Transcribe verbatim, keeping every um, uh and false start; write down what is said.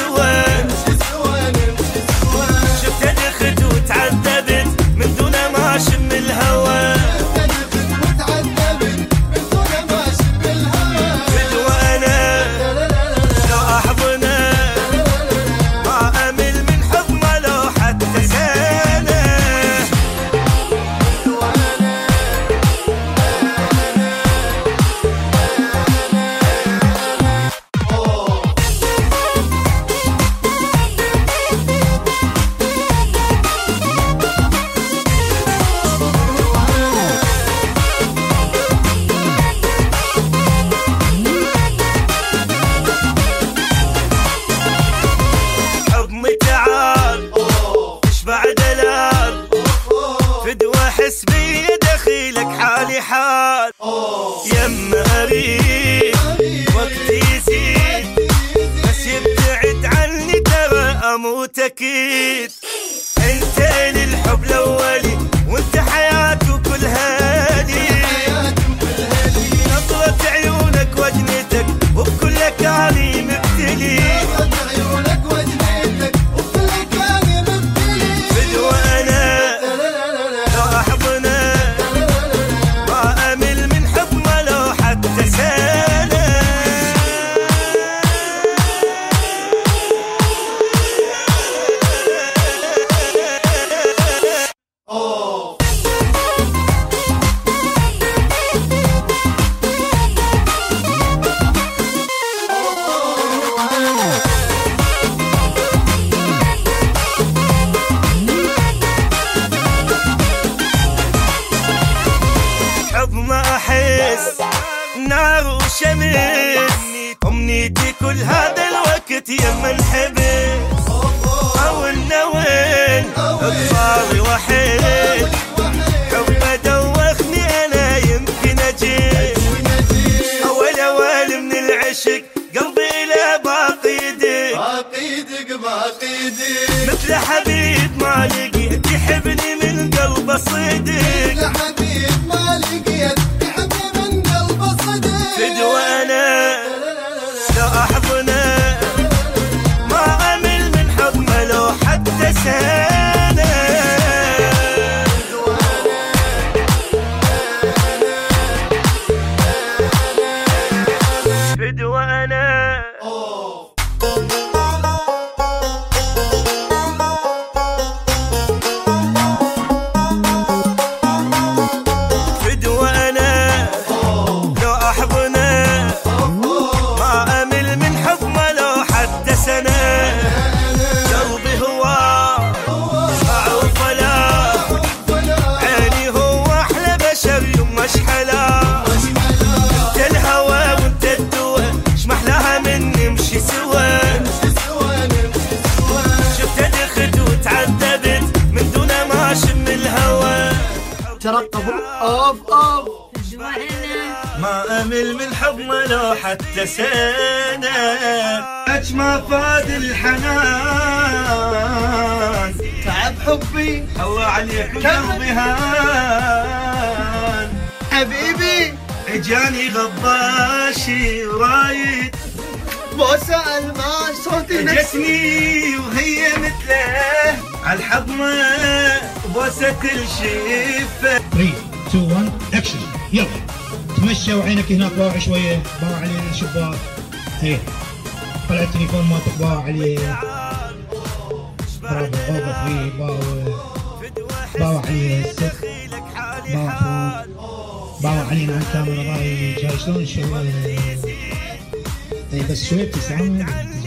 سوا شفت دخت وتعذبت من دون ما اشم الهوى فدوى انا لو احضنه ما امل من حضنه لو حتى سنه احس بي دخيلك حالي حال يما اريد وقتي يزيد بس يبتعد عني ترى اموت اكيد انت للحب الاولي وانت حياته كل هادي نظرة عيونك وجنتك وبكل كاني مبتلي نار وشمس أمنيتي كل هذا الوقت يما انحبس أو النوين اطفالي وحيد حبه دوخني أنا يمكن أجيب أول أول من العشق قلبي لا باقيدك باقيدك باقيدك مثل حبيب ما لقيت يحبني من قلبه صدق مثل حبيب ما لقيت فدوى أنا لو أحضنه ما أمل من حضنه لو حتى سنة فدوى أنا فدوى أنا لو أحضنه ما أمل من حضنه لو حتى سنة قلبي هو أعوف ولا عيني هو أحلى بشر يما اشحلا انت الهوى وانت الدوا اشمحلاها من نمشي سوا شفت دخت وتعذبت من دون ما اشم الهوى ترقبوا اوف اوف ما أمل من حضنه لو حتى سنة أجمع فاد الحنان تعب حبي هوى عليك قلبي هان حبيبي اجاني غباشي رايد بوسة الماس صوتي جتني وهي مثله عالحضنة بوسة الشفة ثلاثة اثنين واحد اكشن يلا تمشى وعينك هناك باوع شويه باوع عليه الشباك هي طلع التليفون مالتك باوع عليه برافو اوفر فيه باوع باوع عليه السقف باوع فوق باوع علينا على الكاميرا راي جاي شلون شلون اي بس شوي ابتسامه